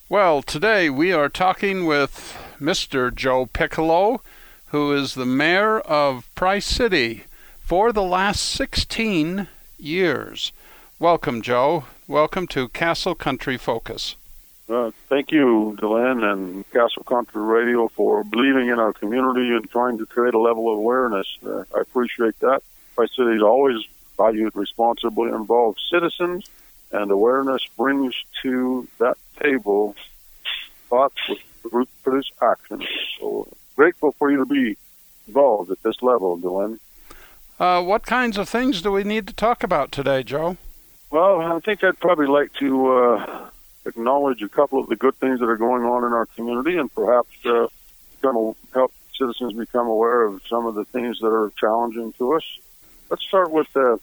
Well, today we are talking with Mr. Joe Piccolo, who is the mayor of Price City for the last 16 years. Welcome, Joe. Welcome to Castle Country Focus. Thank you, Delenn, and Castle Country Radio for believing in our community and trying to create a level of awareness. I appreciate that. Price City is always valued responsibly involved citizens, and awareness brings to that table thoughts which produce action. So grateful for you to be involved at this level, Delenn. What kinds of things do we need to talk about today, Joe? Well, I think I'd probably like to acknowledge a couple of the good things that are going on in our community and perhaps help citizens become aware of some of the things that are challenging to us. Let's start with the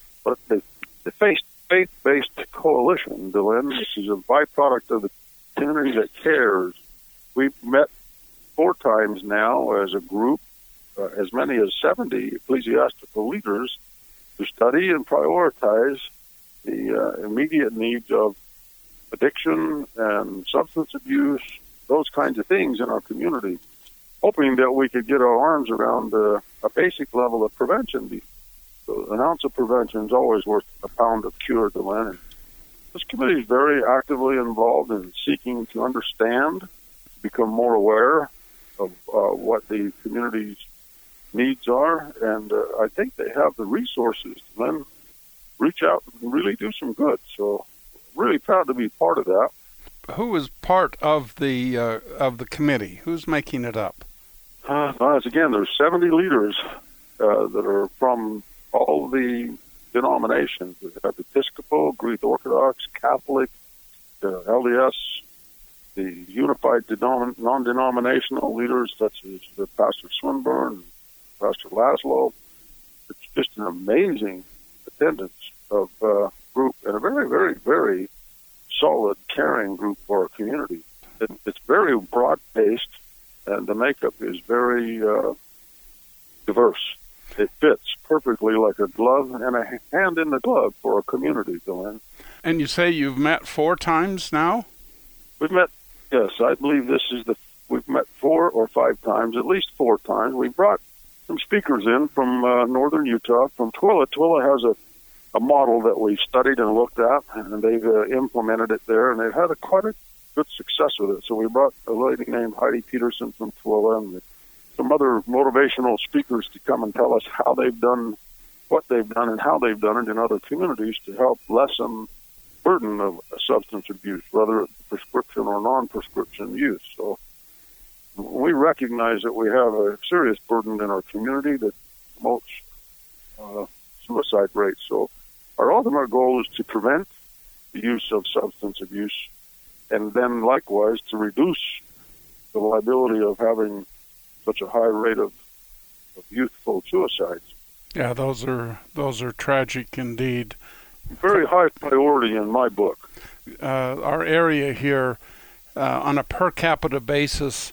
Faith-Based Coalition, Delenn. This is a byproduct of the community that cares. We've met 4 times now as a group, as many as 70 ecclesiastical leaders, to study and prioritize the immediate needs of addiction and substance abuse, those kinds of things in our community, hoping that we could get our arms around a basic level of prevention. So an ounce of prevention is always worth a pound of cure, Delenn. This committee is very actively involved in seeking to understand, become more aware of what the community's needs are, and I think they have the resources to then reach out and really do some good. So really proud to be part of that. Who is part of the committee? Who's making it up? Again, there's 70 leaders that are from all the denominations. We have Episcopal, Greek Orthodox, Catholic, LDS, the unified non-denominational leaders such as Pastor Swinburne, Pastor Laszlo. It's just an amazing attendance of group and a very, very, very solid, caring group for our community. It's very broad-based, and the makeup is very diverse. It fits perfectly like a glove and a hand in the glove for a community, Delenn. And you say you've met 4 times now? We've met, yes, I believe we've met 4 or 5 times, at least 4 times. We brought some speakers in from northern Utah, from Twilla. Twilla has a model that we studied and looked at, and they've implemented it there, and they've had quite a good success with it. So we brought a lady named Heidi Peterson from Twilla and some other motivational speakers to come and tell us how they've done, what they've done, and how they've done it in other communities to help lessen burden of substance abuse, whether it's prescription or non-prescription use. So we recognize that we have a serious burden in our community that promotes suicide rates. So our ultimate goal is to prevent the use of substance abuse and then likewise to reduce the liability of having such a high rate of youthful suicides. Yeah, those are tragic indeed. Very high priority in my book. Our area here, on a per capita basis,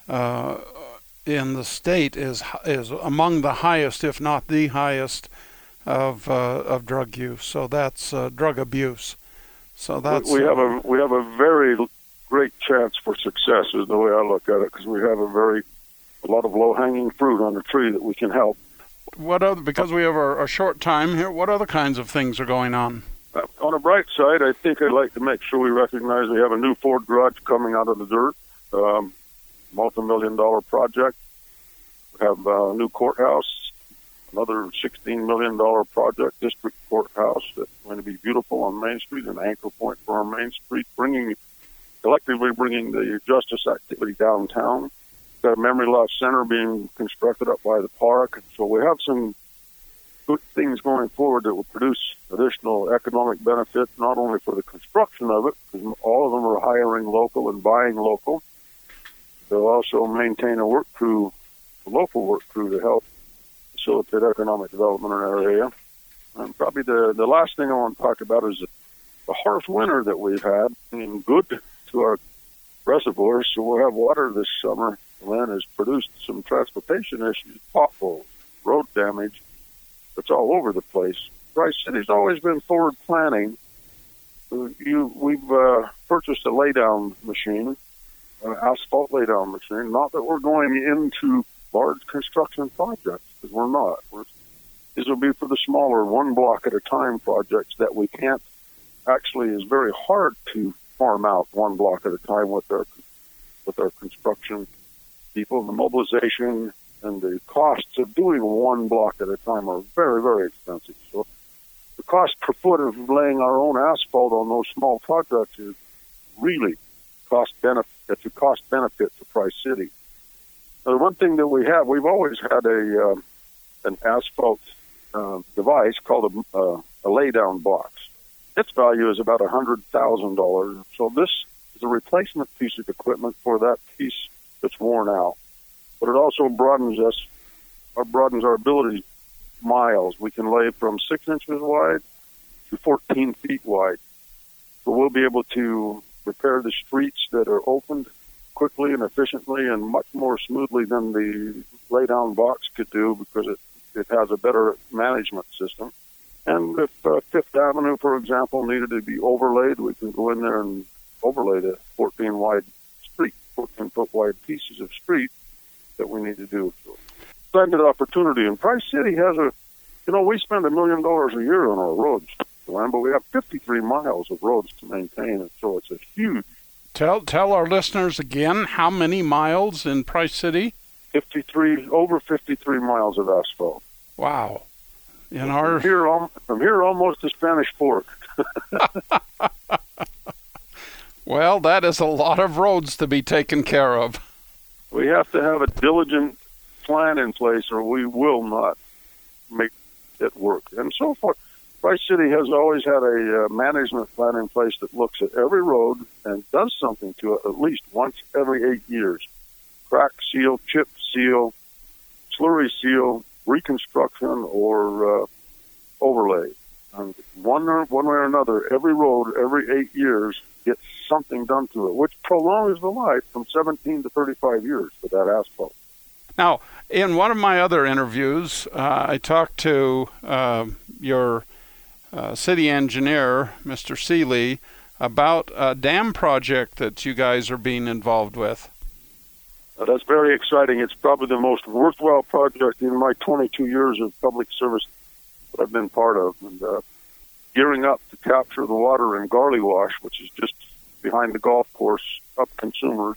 in the state is among the highest, if not the highest, of drug use. So that's drug abuse. So that's we have a very great chance for success, is the way I look at it, because we have a lot of low-hanging fruit on the tree that we can help. Because we have a short time here, what other kinds of things are going on? On a bright side, I think I'd like to make sure we recognize we have a new Ford garage coming out of the dirt, multi-million-dollar project. We have a new courthouse, another $16 million project, district courthouse that's going to be beautiful on Main Street, an anchor point for our Main Street, collectively bringing the justice activity downtown. Got a memory loss center being constructed up by the park. So we have some good things going forward that will produce additional economic benefit, not only for the construction of it, because all of them are hiring local and buying local. They'll also maintain a local work crew to help facilitate economic development in our area. And probably the last thing I want to talk about is the harsh winter that we've had, being good to our reservoirs, so we'll have water this summer. Land has produced some transportation issues, potholes, road damage. It's all over the place. Price City's always been forward planning. We've purchased a laydown machine, an asphalt laydown machine. Not that we're going into large construction projects, because we're not. These will be for the smaller one block at a time projects that we can't actually, is very hard to farm out one block at a time with our construction people. The mobilization and the costs of doing one block at a time are very, very expensive. So the cost per foot of laying our own asphalt on those small projects is really it's a cost benefit to Price City. Now, the one thing that we've always had an asphalt device called a laydown box. Its value is about $100,000. So this is a replacement piece of equipment for that piece that's worn out. But it also broadens our ability miles. We can lay from 6 inches wide to 14 feet wide. So we'll be able to repair the streets that are opened quickly and efficiently and much more smoothly than the laydown box could do, because it has a better management system. And if Fifth Avenue, for example, needed to be overlaid, we can go in there and overlay the 14-foot wide pieces of street that we need to do. So, splendid opportunity. And Price City has we spend $1 million a year on our roads, but we have 53 miles of roads to maintain, and so it's a huge. Tell our listeners again, how many miles in Price City? Over 53 miles of asphalt. Wow. From here almost to Spanish Fork. Well, that is a lot of roads to be taken care of. We have to have a diligent plan in place, or we will not make it work. And so far, Price City has always had a management plan in place that looks at every road and does something to it at least once every 8 years. Crack seal, chip seal, slurry seal, reconstruction, or overlay. And one way or another, every road, every 8 years, gets something done to it, which prolongs the life from 17 to 35 years for that asphalt. Now, in one of my other interviews, I talked to your city engineer, Mr. Seeley, about a dam project that you guys are being involved with. That's very exciting. It's probably the most worthwhile project in my 22 years of public service that I've been part of. And gearing up to capture the water in Garley Wash, which is just behind the golf course up Consumers,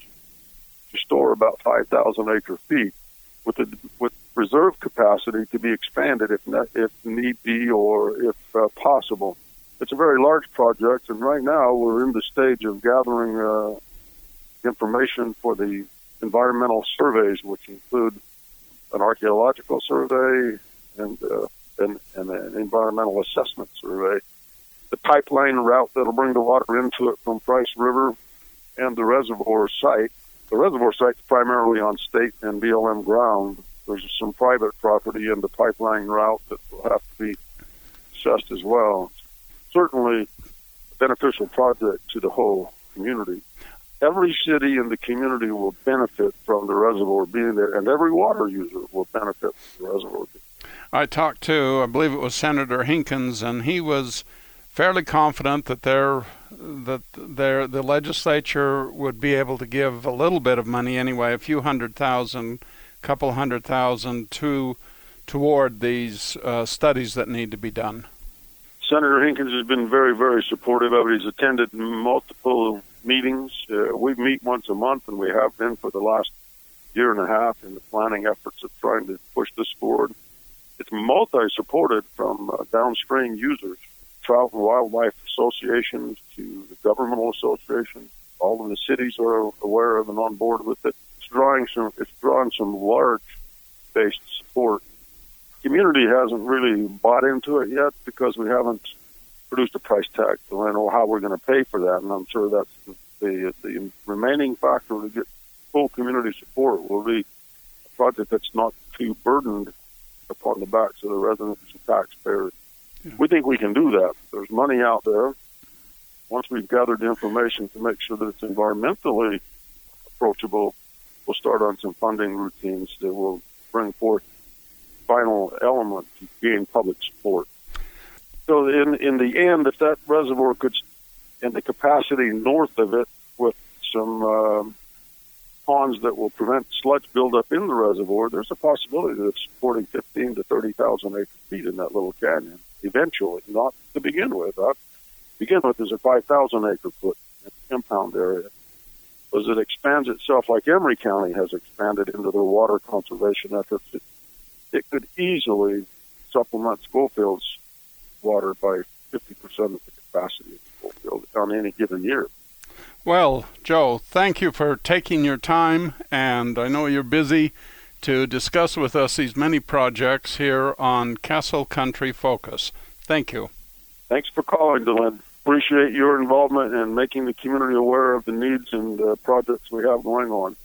to store about 5,000 acre feet with reserve capacity to be expanded if need be or if possible. It's a very large project, and right now we're in the stage of gathering information for the environmental surveys, which include an archaeological survey and an environmental assessment survey. The pipeline route that'll bring the water into it from Price River and the reservoir site. The reservoir site's primarily on state and BLM ground. There's some private property in the pipeline route that will have to be assessed as well. Certainly a beneficial project to the whole community. Every city in the community will benefit from the reservoir being there, and every water user will benefit from the reservoir. I talked to, I believe it was Senator Hinkins, and he was fairly confident that the legislature would be able to give a little bit of money anyway, a few $100,000, couple $100,000 toward these studies that need to be done. Senator Hinkins has been very, very supportive of it. He's attended multiple meetings. We meet once a month, and we have been for the last year and a half in the planning efforts of trying to push this forward. It's multi-supported from downstream users, trout and wildlife associations to the governmental association. All of the cities are aware of and on board with it. It's drawn some large-based support. Community hasn't really bought into it yet because we haven't produced a price tag to know how we're going to pay for that, and I'm sure that's the remaining factor to get full community support will be a project that's not too burdened upon the backs of the residents and taxpayers. Yeah. We think we can do that. There's money out there. Once we've gathered the information to make sure that it's environmentally approachable, we'll start on some funding routines that will bring forth final element to gain public support. So in the end, if that reservoir could and the capacity north of it with some ponds that will prevent sludge buildup in the reservoir, there's a possibility of supporting 15 to 30,000 acre feet in that little canyon eventually, not to begin with. Begin with is a 5,000 acre foot impound area. As it expands itself like Emery County has expanded into their water conservation efforts, it could easily supplement Schofield's water by 50% of the capacity of Schofield on any given year. Well, Joe, thank you for taking your time, and I know you're busy, to discuss with us these many projects here on Castle Country Focus. Thank you. Thanks for calling, Dylan. Appreciate your involvement in making the community aware of the needs and projects we have going on.